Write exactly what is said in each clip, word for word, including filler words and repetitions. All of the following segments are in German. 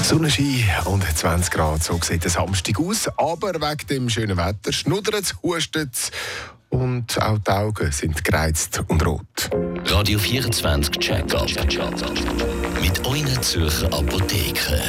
Sonnenschein und zwanzig Grad, so sieht der Samstag aus. Aber wegen dem schönen Wetter schnuddert es, hustet es und auch die Augen sind gereizt und rot. Radio vierundzwanzig Check-up mit euren Zürcher Apotheken.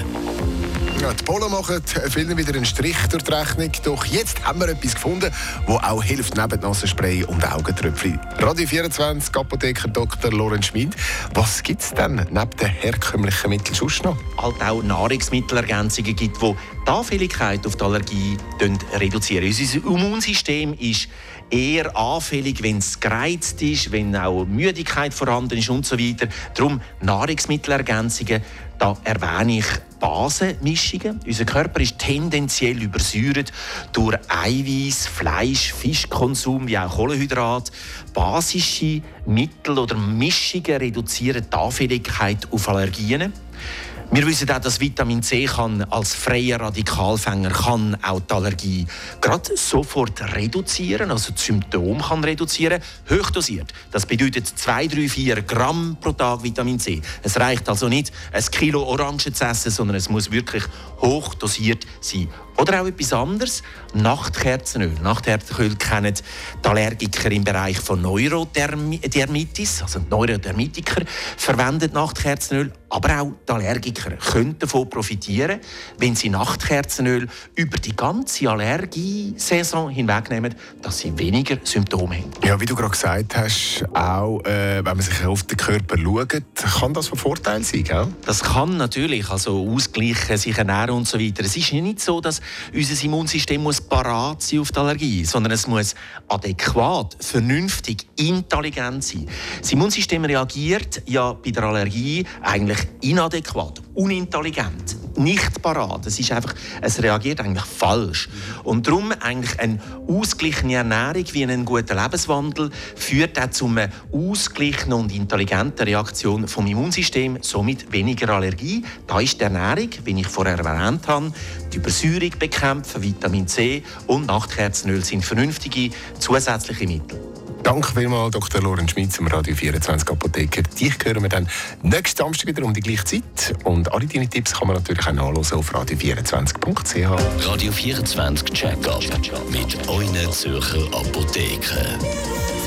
Ja, die Polen machen vielen wieder einen Strich durch die Rechnung. Doch jetzt haben wir etwas gefunden, das auch hilft neben Nasenspray und Augentröpfchen. Radio vierundzwanzig Apotheker Doktor Lorenz Schmid. Was gibt es denn neben den herkömmlichen Mitteln sonst noch? Halt auch Nahrungsmittelergänzungen gibt, die die Anfälligkeit auf die Allergie reduzieren. Unser Immunsystem ist eher anfällig, wenn es gereizt ist, wenn auch Müdigkeit vorhanden ist und so weiter. Darum Nahrungsmittelergänzungen, da erwähne ich Basenmischungen. Unser Körper ist tendenziell übersäuert durch Eiweiß, Fleisch, Fischkonsum wie auch Kohlenhydrat. Basische Mittel oder Mischungen reduzieren die Anfälligkeit auf Allergien. Wir wissen auch, dass Vitamin C kann als freier Radikalfänger kann auch die Allergie gerade sofort reduzieren, also die Symptome kann reduzieren, hochdosiert. Das bedeutet zwei, drei, vier Gramm pro Tag Vitamin C. Es reicht also nicht, ein Kilo Orangen zu essen, sondern es muss wirklich hochdosiert sein. Oder auch etwas anderes, Nachtkerzenöl. Nachtkerzenöl kennen die Allergiker im Bereich von Neurodermitis, also die Neurodermitiker verwenden Nachtkerzenöl, aber auch die Allergiker können davon profitieren, wenn sie Nachtkerzenöl über die ganze Allergiesaison hinwegnehmen, dass sie weniger Symptome haben. Ja, wie du gerade gesagt hast, auch äh, wenn man sich auf den Körper schaut, kann das von Vorteil sein, gell? Das kann natürlich, also ausgleichen, sich ernähren und so weiter. Es ist ja nicht so, dass unser Immunsystem muss parat sein auf die Allergie, sondern es muss adäquat, vernünftig, intelligent sein. Das Immunsystem reagiert ja bei der Allergie eigentlich inadäquat, unintelligent, nicht parat. Es ist einfach, es reagiert eigentlich falsch. Und darum eigentlich eine ausgeglichene Ernährung wie ein guter Lebenswandel führt auch zu einer ausgeglichenen und intelligenten Reaktion vom Immunsystem, somit weniger Allergie. Da ist die Ernährung, wie ich vorher erwähnt habe, die Übersäuerung bekämpfen, Vitamin C und Nachtkerzenöl sind vernünftige zusätzliche Mittel. Danke vielmals, Doktor Lorenz Schmid zum Radio vierundzwanzig Apotheker. Dich hören wir dann nächsten Samstag wieder um die gleiche Zeit. Und alle deine Tipps kann man natürlich auch nachlesen auf radio vierundzwanzig punkt c h. Radio vierundzwanzig Check-up mit euren Zürcher Apotheken.